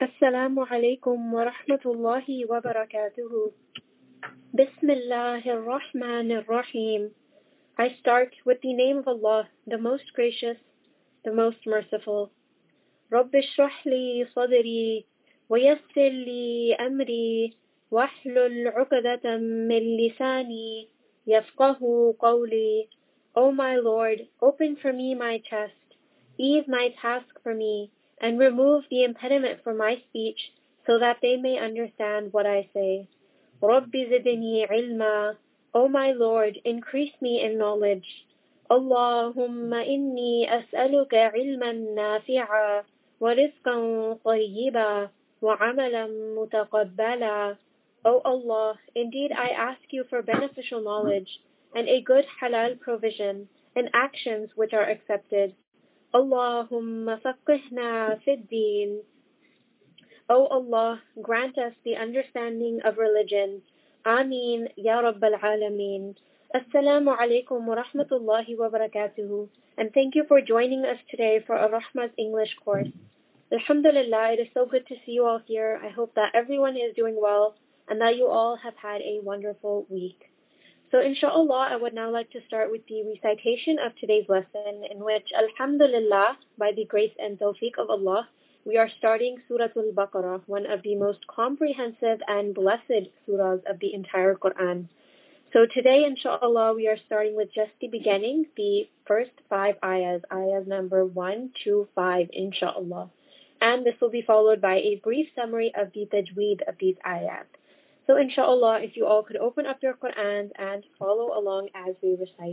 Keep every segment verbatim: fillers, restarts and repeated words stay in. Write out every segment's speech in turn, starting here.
Assalamu alaikum wa rahmatullahi wa barakatuhu. Bismillahir Rahmanir Rahim. I start with the name of Allah, the most gracious, the most merciful. رب اشرح لي صدري ويسر لي أمري واحلل عقدة من لساني يفقه قولي. O my Lord, open for me my chest, ease my task for me, and remove the impediment from my speech, so that they may understand what I say. رب زدني علما. O my Lord, increase me in knowledge. اللهم إني أسألك علما نافعا ورزقا طيبا وعملا متقبلا. O Allah, indeed I ask you for beneficial knowledge and a good halal provision and actions which are accepted. Allahumma faqihna fid deen. O Allah, grant us the understanding of religion. Ameen, Ya Rabbal Alameen. Assalamu alaikum wa rahmatullahi wa barakatuhu. And thank you for joining us today for Ar-Rahma's English course. Alhamdulillah, it is so good to see you all here. I hope that everyone is doing well and that you all have had a wonderful week. So inshallah, I would now like to start with the recitation of today's lesson, in which, alhamdulillah, by the grace and tawfiq of Allah, we are starting Surah Al-Baqarah, one of the most comprehensive and blessed surahs of the entire Quran. So today, inshallah, we are starting with just the beginning, the first five ayahs, ayahs number one to five, inshallah. And this will be followed by a brief summary of the tajweed of these ayahs. So inshallah, if you all could open up your Quran and follow along as we recite.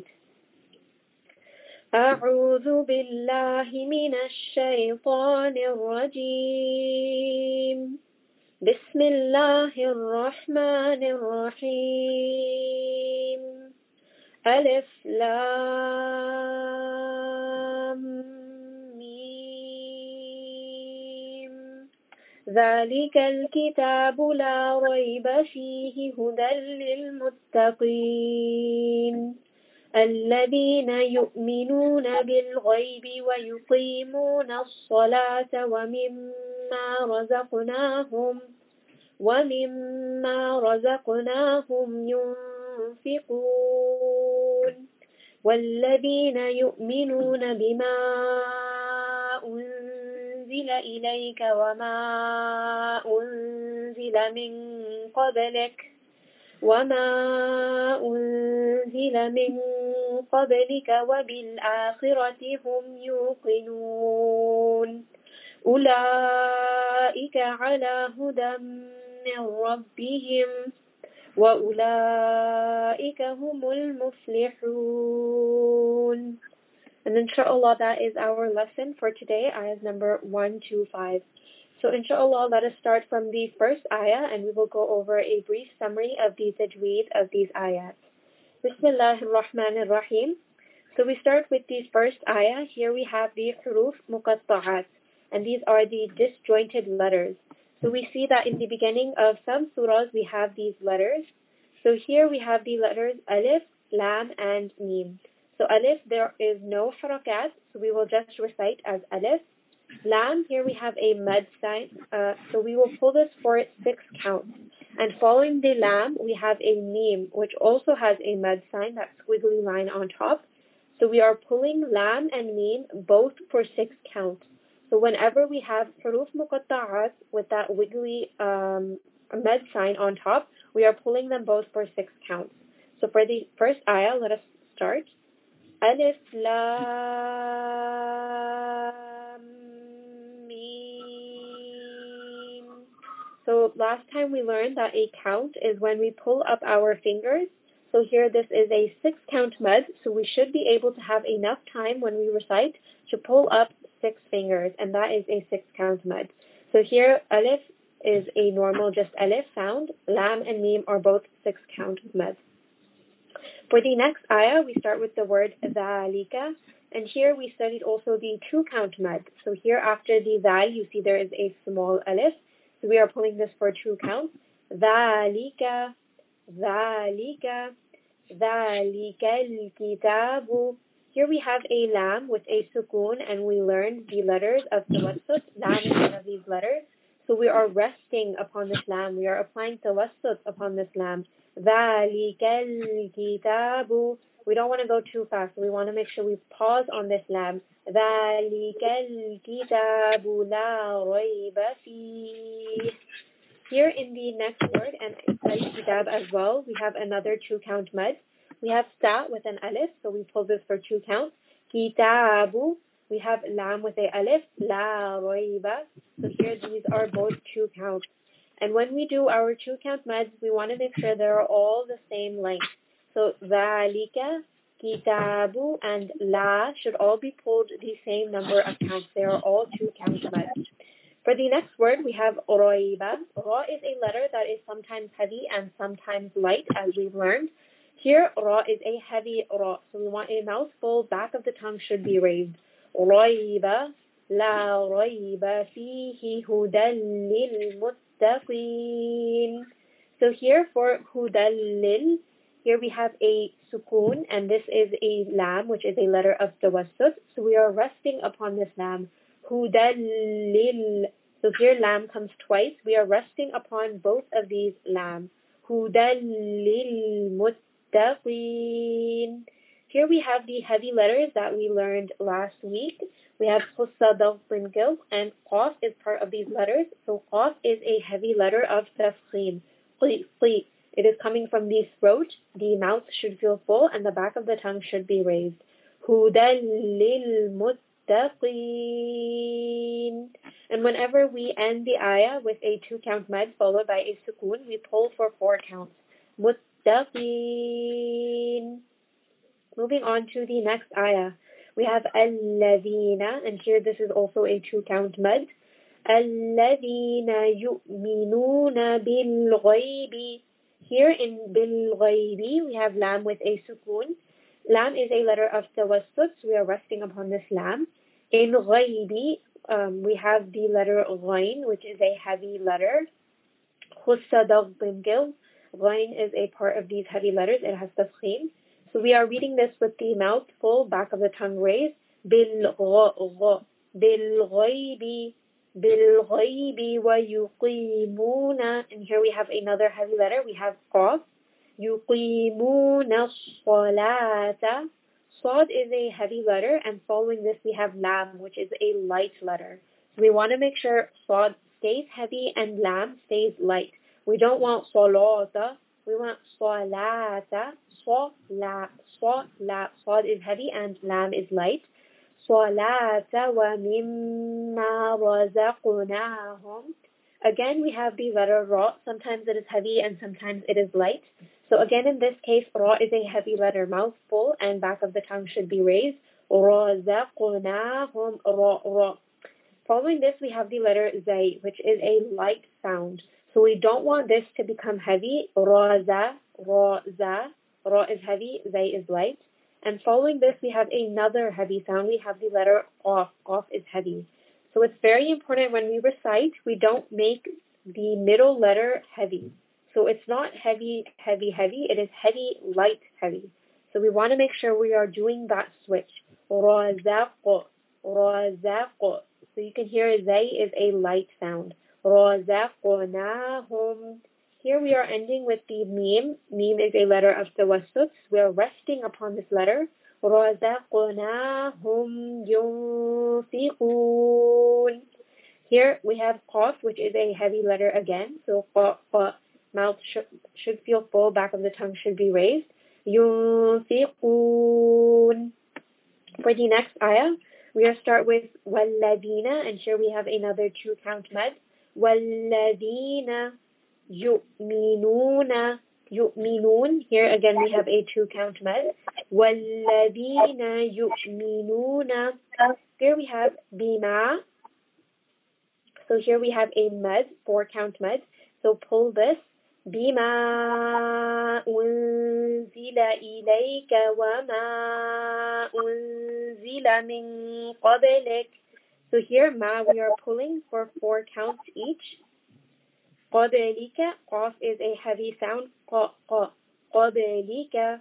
أعوذ بالله من الشيطان الرجيم. بسم الله الرحمن الرحيم. ألف لام ذلك الكتاب لا ريب فيه هدى للمتقين الذين يؤمنون بالغيب ويقيمون الصلاة ومما رزقناهم ومما رزقناهم ينفقون والذين يؤمنون بما أنزل إليك وما أنزل من قبلك وما أنزل من قبلك وبالآخرة هم يوقنون أولئك على هدى من ربهم وأولئك هم المفلحون. And inshallah, that is our lesson for today, ayahs number one to five. So inshallah, let us start from the first ayah and we will go over a brief summary of the tajweed of these ayahs. Bismillahir Rahmanir Rahim. So we start with the first ayah. Here we have the huruf muqatta'at, and these are the disjointed letters. So we see that in the beginning of some surahs we have these letters. So here we have the letters alif, lam, and mim. So alif, there is no harakat, so we will just recite as alif. Lam, here we have a mad sign, uh, so we will pull this for six counts. And following the lam, we have a mim, which also has a mad sign, that squiggly line on top. So we are pulling lam and mim both for six counts. So whenever we have huruf muqatta'at with that wiggly um, mad sign on top, we are pulling them both for six counts. So for the first ayah, let us start. Alif Lam Mim. So last time we learned that a count is when we pull up our fingers. So here this is a six count mud, so we should be able to have enough time when we recite to pull up six fingers, and that is a six count mud. So here alif is a normal just alif sound. Lam and mim are both six count mud. For the next ayah, we start with the word ذَلِكَ, and here we studied also the two count mud. So here after the ذَل, you see there is a small alif, so we are pulling this for two counts. ذَلِكَ, ذَلِكَ, ذَلِكَ الْكِتَابُ. Here we have a lam with a sukoon, and we learned the letters of tawassut. Lam is one of these letters. So we are resting upon this lam. We are applying tawassut upon this lam. ذَلِكَ الْكِتَابُ. We don't want to go too fast. So we want to make sure we pause on this lam. ذَلِكَ الْكِتَابُ لَا رَيْبَ فِيهِ. Here in the next word, and al-kitab as well, we have another two count mad. We have sta with an alif, so we pull this for two counts. Kitabu, we have lam with a alif, la rayba. So here these are both two counts. And when we do our two count mads, we want to make sure they're all the same length. So dhalika, kitabu, and la should all be pulled the same number of counts. They are all two count mads. For the next word, we have rayba. Ra is a letter that is sometimes heavy and sometimes light, as we've learned. Here, ra is a heavy ra, so we want a mouthful. Back of the tongue should be raised. Rayba, la rayba fihi hudan lil muttaqin. So here for hudan lil, here we have a sukoon, and this is a lam, which is a letter of tawassut. So we are resting upon this lam. Hudan lil. So here lam comes twice. We are resting upon both of these lam. Hudan lil muttaqin. Here we have the heavy letters that we learned last week. We have khussa, dal, gil, and qaf is part of these letters. So qaf is a heavy letter of tafkhim. It is coming from the throat. The mouth should feel full and the back of the tongue should be raised. Hudan lil muttaqin. And whenever we end the ayah with a two count mad followed by a sukoon, we pull for four counts. Muttaqin. Moving on to the next ayah, we have alladhina, and here this is also a two count mad. Alladhina yu'minuna bil ghaybi. Here in bil ghaybi we have lam with a sukoon. Lam is a letter of tawassut, so we are resting upon this lam. In ghaybi, um, we have the letter ghain, which is a heavy letter. Khussa dal gil. Ghain is a part of these heavy letters. It has tafkhim. So we are reading this with the mouth full, back of the tongue raised. Bil gha, bil ghaybi, bil ghaybi wa yuqimuna. And here we have another heavy letter. We have qaf. Yuqimuna salata. Sad is a heavy letter, and following this we have lam, which is a light letter. So we want to make sure sad stays heavy and lam stays light. We don't want salata, we want salata. Salat, salat. Sad is heavy and lam is light. Salata wa mimma razaqnahum. Again, we have the letter ra. Sometimes it is heavy and sometimes it is light. So again, in this case, ra is a heavy letter, mouth full, and back of the tongue should be raised. Razaqnahum, ra, ra. Following this, we have the letter zay, which is a light sound. So we don't want this to become heavy. Raza, ra, za. Ra is heavy, zay is light. And following this, we have another heavy sound. We have the letter qaf. Qaf is heavy. So it's very important when we recite, we don't make the middle letter heavy. So it's not heavy, heavy, heavy. It is heavy, light, heavy. So we want to make sure we are doing that switch. Razaq, razaq. So you can hear zay is a light sound. Razaqnahum. Here we are ending with the meme. Meme is a letter of tawassut. We are resting upon this letter. رَزَقْنَاهُمْ يُنْفِقُونَ. Here we have qaf, which is a heavy letter again. So qa, qa, mouth should, should feel full, back of the tongue should be raised. يُنْفِقُونَ. For the next ayah, we are start with وَالَّذِينَ, and here we have another two count mad. وَالَّذِينَ يُؤْمِنُونَ. يُؤْمِنُون. Here again we have a two count mad. وَالَّذِينَ يُؤْمِنُونَ. Here we have bima. So here we have a mad, four count mad. So pull this. بِمَا أُنزِلَ إِلَيْكَ وَمَا أُنزِلَ مِن قَبْلِكَ. So here, ma, we are pulling for four counts each. قَبْلِكَ, qaf is a heavy sound. ق, ق, قَبْلِكَ.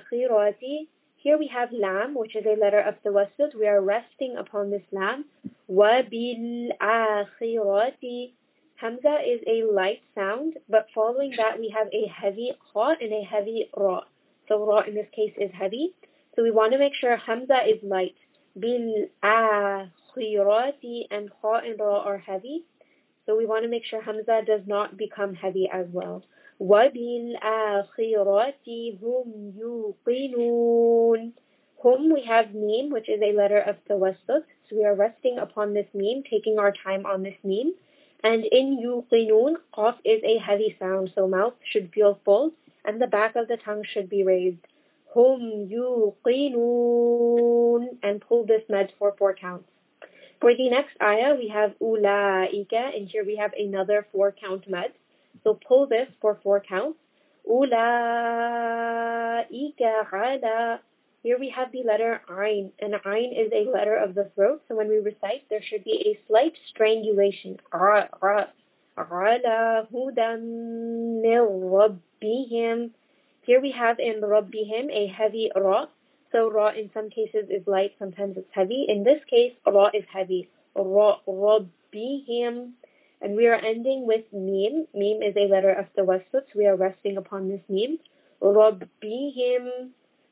وَبِالْآخِرَةِ. Here we have lam, which is a letter of tawassut. We are resting upon this lam. وَبِالْآخِرَةِ. Hamza is a light sound, but following that we have a heavy kha and a heavy ra. So ra in this case is heavy. So we want to make sure Hamza is light. بِالْآخِرَةِ and kha and ra are heavy. So we want to make sure Hamza does not become heavy as well. وَبِالْآخِرَةِ هُمْ يُوقِنُونَ. Hum, we have meme, which is a letter of tawassut. So we are resting upon this meme, taking our time on this meme. And in yuqinun, qaf is a heavy sound, so mouth should feel full, and the back of the tongue should be raised. Hum yuqinun, and pull this med for four counts. For the next ayah, we have ulaika, and here we have another four count med. So pull this for four counts. Ulaika ala. Here we have the letter ayn, and ayn is a letter of the throat, so when we recite, there should be a slight strangulation. Ala hudan min rabbihim. Here we have in rabbihim a heavy ra, so ra in some cases is light, sometimes it's heavy. In this case, ra is heavy. Ra, rabbihim. And we are ending with meme. Meme is a letter of tawassut, so we are resting upon this meme. Rabbihim.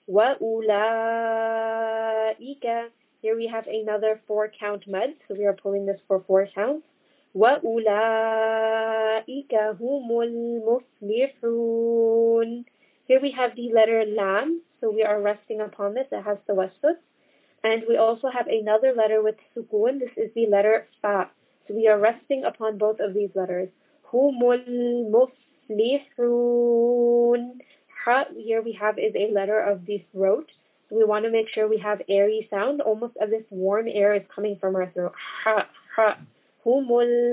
وَأُولَٰئِكَ. Here we have another four count med, so we are pulling this for four counts. وَأُولَٰئِكَ هُمُ الْمُفْلِحُونَ. Here we have the letter lam, so we are resting upon this. It has tawassut. And we also have another letter with sukoon. This is the letter fa. So we are resting upon both of these letters. هُمُ الْمُفْلِحُونَ. Ha, here we have is a letter of the throat. So we want to make sure we have airy sound, almost as if warm air is coming from our throat. Ha, ha. Humul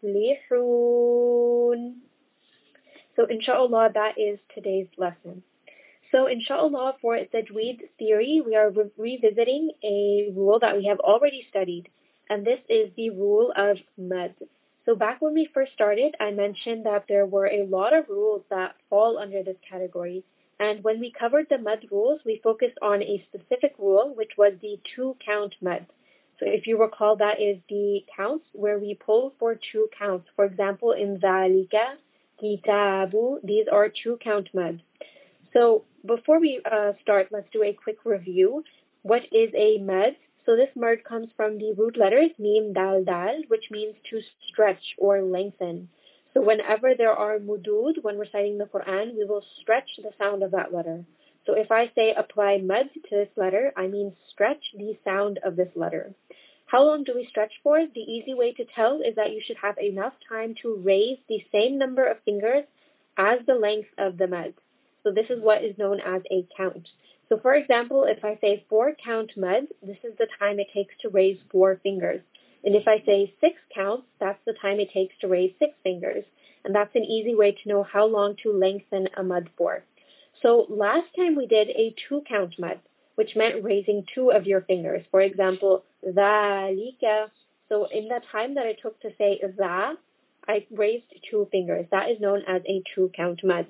muflihun. So inshallah, that is today's lesson. So inshallah, for Tajweed theory, we are re- revisiting a rule that we have already studied. And this is the rule of mad. So back when we first started, I mentioned that there were a lot of rules that fall under this category. And when we covered the mad rules, we focused on a specific rule, which was the two-count mad. So if you recall, that is the counts where we pull for two counts. For example, in ذَلِكَ, kitabu, these are two-count mad. So before we uh, start, let's do a quick review. What is a mad? So this mad comes from the root letters mim dal dal, which means to stretch or lengthen. So whenever there are mudud, when reciting the Quran, we will stretch the sound of that letter. So if I say apply mad to this letter, I mean stretch the sound of this letter. How long do we stretch for? The easy way to tell is that you should have enough time to raise the same number of fingers as the length of the mad. So this is what is known as a count. So for example, if I say four count mad, this is the time it takes to raise four fingers. And if I say six counts, that's the time it takes to raise six fingers. And that's an easy way to know how long to lengthen a mad for. So last time we did a two count mad, which meant raising two of your fingers. For example, ذَلِكَ. So in the time that it took to say ذا, I raised two fingers. That is known as a two count mad.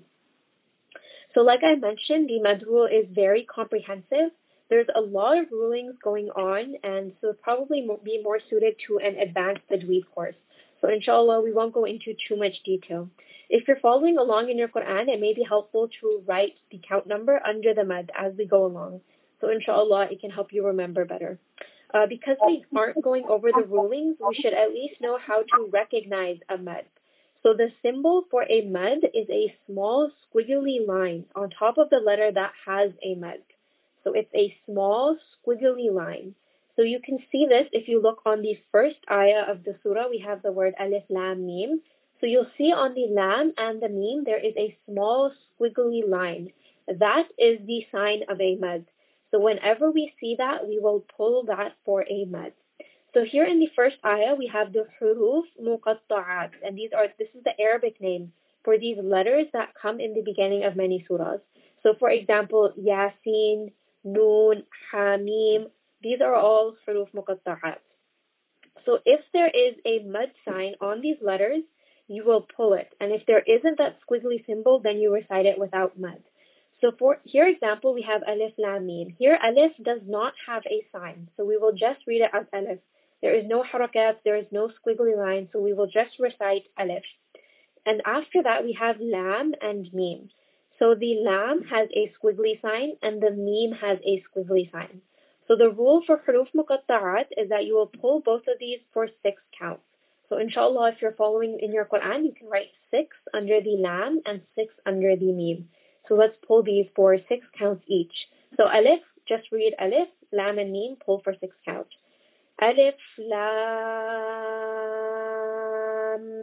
So like I mentioned, the mad rule is very comprehensive. There's a lot of rulings going on, and so it'll probably be more suited to an advanced tajweed course. So inshallah, we won't go into too much detail. If you're following along in your Quran, it may be helpful to write the count number under the mad as we go along. So inshallah, it can help you remember better. Uh, because we aren't going over the rulings, we should at least know how to recognize a mad. So the symbol for a mad is a small squiggly line on top of the letter that has a mad. So it's a small squiggly line. So you can see this if you look on the first ayah of the surah. We have the word alif lam mim. So you'll see on the lam and the mim there is a small squiggly line. That is the sign of a mad. So whenever we see that, we will pull that for a mad. So here in the first ayah, we have the huruf muqatta'at, and these are this is the Arabic name for these letters that come in the beginning of many surahs. So for example, Yasin, Noon, Hamim, these are all huruf muqatta'at. So if there is a mad sign on these letters, you will pull it. And if there isn't that squiggly symbol, then you recite it without mad. So for here example, we have alif lam mim. Here alif does not have a sign, so we will just read it as alif. There is no harakat, there is no squiggly line, so we will just recite alif. And after that, we have lam and mim. So the lam has a squiggly sign and the mim has a squiggly sign. So the rule for huruf muqatta'at is that you will pull both of these for six counts. So inshallah, if you're following in your Quran, you can write six under the lam and six under the mim. So let's pull these for six counts each. So alif, just read alif, lam and mim, pull for six counts. Alif, lam,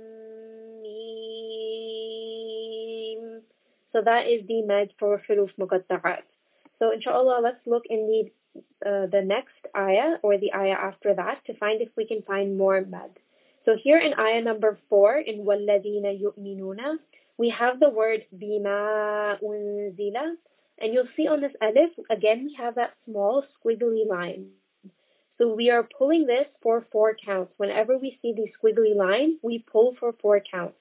mim. So that is the mad for huruf muqatta'at. So inshallah, let's look in the uh, the next ayah or the ayah after that to find if we can find more mad. So here in ayah number four, in وَالَّذِينَ يُؤْمِنُونَ, we have the word بِمَا أُنزِلَ, and you'll see on this alif, again, we have that small squiggly line. So we are pulling this for four counts. Whenever we see the squiggly line, we pull for four counts.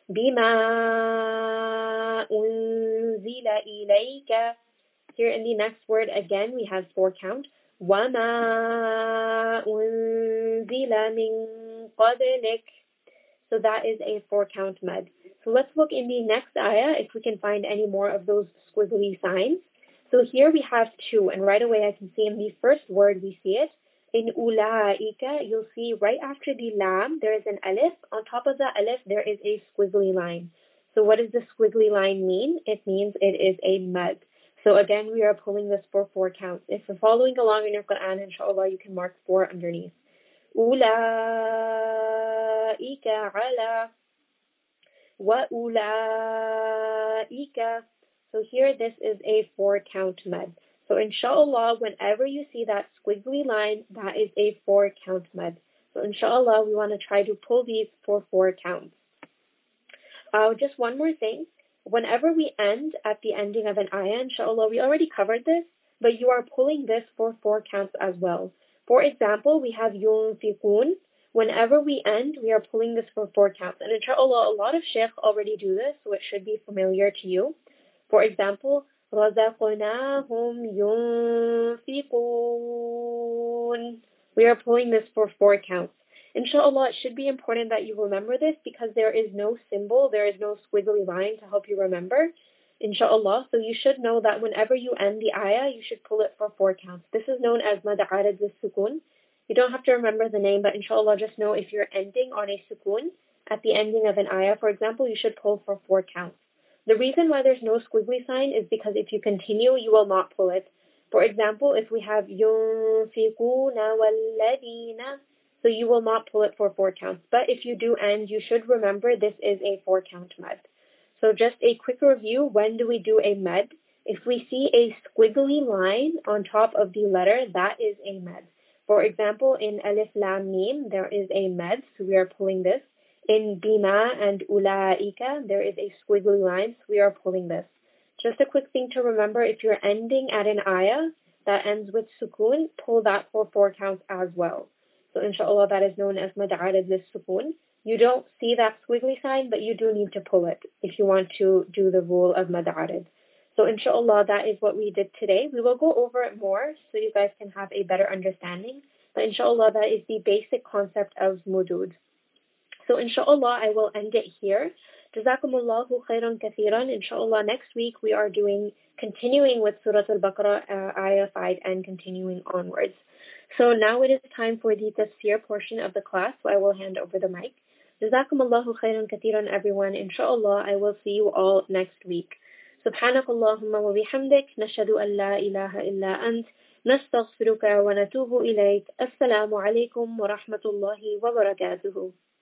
بِمَا أُنزِلَ إِلَيْكَ. Here in the next word, again, we have four count. وَمَا أُنزِلَ مِن قَبْلِكَ. So that is a four count mad. So let's look in the next ayah if we can find any more of those squiggly signs. So here we have two, and right away I can see in the first word we see it. In ulaika, you'll see right after the lam, there is an alif. On top of the alif, there is a squiggly line. So what does the squiggly line mean? It means it is a mad. So again, we are pulling this for four counts. If you're following along in your Quran, inshallah, you can mark four underneath. Ulaika ala wa ulaika. So here, this is a four count mad. So inshallah, whenever you see that squiggly line, that is a four count mad. So inshallah, we want to try to pull these for four counts. Uh, just one more thing. Whenever we end at the ending of an ayah, inshallah, we already covered this, but you are pulling this for four counts as well. For example, we have yunfiqun. Whenever we end, we are pulling this for four counts. And inshallah, a lot of shaykh already do this, so it should be familiar to you. For example, رَزَقْنَاهُمْ يُنْفِقُونَ. We are pulling this for four counts. Inshallah, it should be important that you remember this because there is no symbol, there is no squiggly line to help you remember. Inshallah, so you should know that whenever you end the ayah, you should pull it for four counts. This is known as mad arid lis-sukun. You don't have to remember the name, but inshallah, just know if you're ending on a sukun at the ending of an ayah, for example, you should pull for four counts. The reason why there's no squiggly sign is because if you continue, you will not pull it. For example, if we have yunfiquna walladina, so you will not pull it for four counts. But if you do end, you should remember this is a four count mad. So just a quick review, when do we do a mad? If we see a squiggly line on top of the letter, that is a mad. For example, in alif lam mim, there is a mad, so we are pulling this. In bima and ulaika, there is a squiggly line, so we are pulling this. Just a quick thing to remember, if you're ending at an ayah that ends with sukun, pull that for four counts as well. So inshallah, that is known as mad arid lis-sukun. You don't see that squiggly sign, but you do need to pull it if you want to do the rule of mad arid. So inshallah, that is what we did today. We will go over it more so you guys can have a better understanding. But inshallah, that is the basic concept of mudud. So inshallah, I will end it here. Jazakumullahu khairan kathiran. Inshallah, next week we are doing, continuing with Surah Al-Baqarah, uh, Ayah five, and continuing onwards. So now it is time for the tafsir portion of the class, so I will hand over the mic. Jazakumullahu khairan kathiran, everyone. Inshallah, I will see you all next week. سبحانك اللهم وبحمدك نشهد أن لا إله إلا أنت نستغفرك ونتوب إليك. السلام عليكم ورحمة الله وبركاته.